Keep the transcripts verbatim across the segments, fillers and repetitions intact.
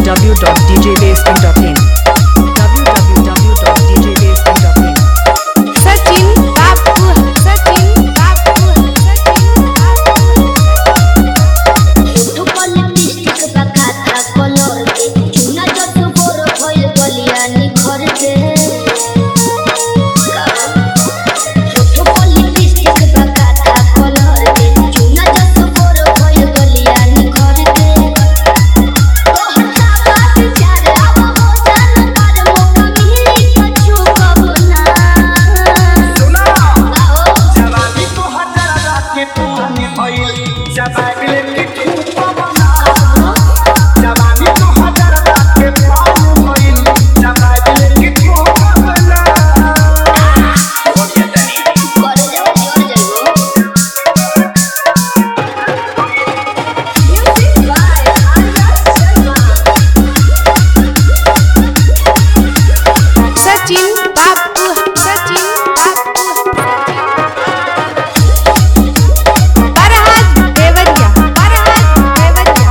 w dot d j basking dot in w w w dot d j basking dot in Sachin Babu Sachin Babu Sachin Babu तो lipstick बका था colour के चुना जत गोर होइल गलिया निखर के तो लिपस्टिक बका था कलर के चुना जत गोर होइल गलिया निखर के तो हटा बात चार अब हो जान पर मौका मिली कछु कबना सुना गाओ जवानी तो हजारा के पानी भइल जवानी के खूब बना जवानी तो हजारा के पानी भइल जवानी के खूब बना ओके तनी कर जाओ जोर जाइबो music by Arya Sharma Sachin Babu Sachin Babu Farhad Devariya Farhad Devariya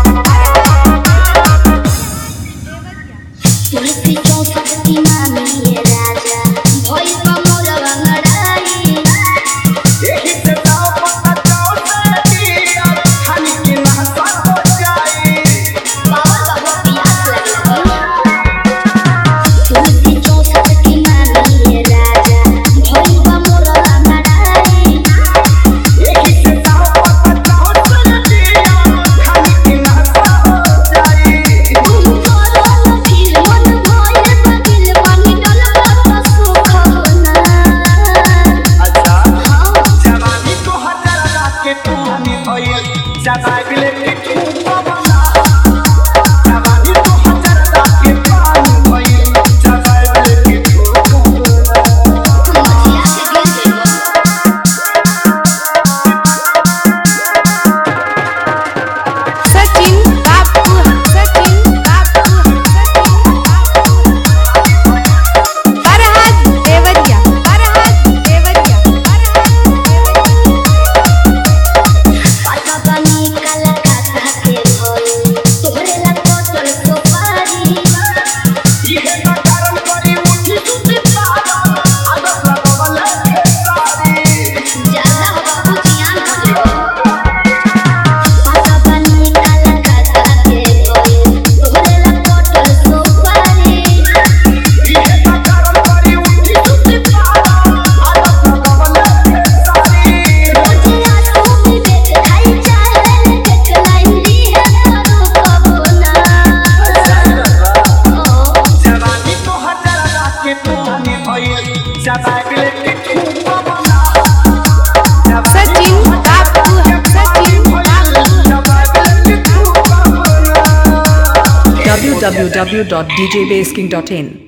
तुलसी चौसठ की मामी ये राजा भई कमर रंगड़ाई एही से दाव पता चाव से और खानी के नहसा हो जाई बाबा बाबा प्यास लगी तुलसी चौसठ की मामी ये राजा भई कमर रंगड़ाई एही से दाव पता चाव से और खानी के नहसा हो जाई तुम करो न फिर मन भोले बगिल पानी डलबा तो सुख होना अच्छा जवानी तो हजारा के पानी भइल जवानी के खूब बना जवानी तो हजारा के पानी भइल जवानी के खूब बना मजिया के गिर जइबो Sachin Babu Sachin Babu Sachin Babu Farhad Devariya Farhad Devariya Farhad पाता पानी काला काका के भई तोहरे ला कोटल सोपारी ये कारण करी उठी सुती पारा आदत लगवल है सारी ज्यादा बाबू जियान हो जइबो पाता पानी काला काका के भई तोहरे ला कोटल सोपारी ये कारण करी उठी सुती पारा आदत लगवल है सारी रोजिया तू भी देख खाई चाहे देख लाइन दी है करू कबना ओ जवानी तो हजारा के पानी भइल जवानी के खूब बना Sachin Babu Sachin Babu जवानी के खूब बना w w w dot d j basking dot in